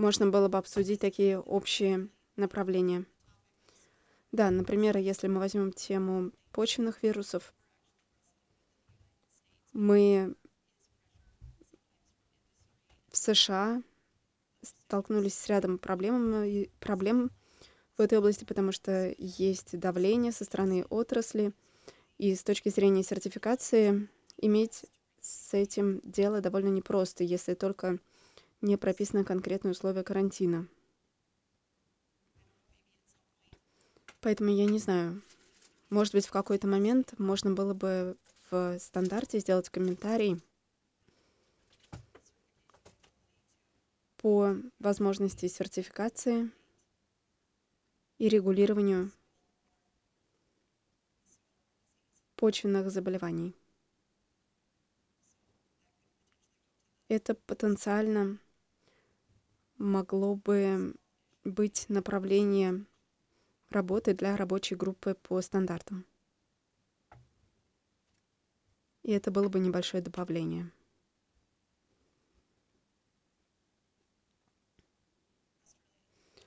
можно было бы обсудить такие общие направления. Да, например, если мы возьмем тему почвенных вирусов, мы в США столкнулись с рядом проблем в этой области, потому что есть давление со стороны отрасли, и с точки зрения сертификации иметь с этим дело довольно непросто, если только не прописаны конкретные условия карантина. Поэтому я не знаю. Может быть, в какой-то момент можно было бы в стандарте сделать комментарий по возможности сертификации и регулированию почвенных заболеваний. Это потенциально могло бы быть направление работы для рабочей группы по стандартам. И это было бы небольшое добавление.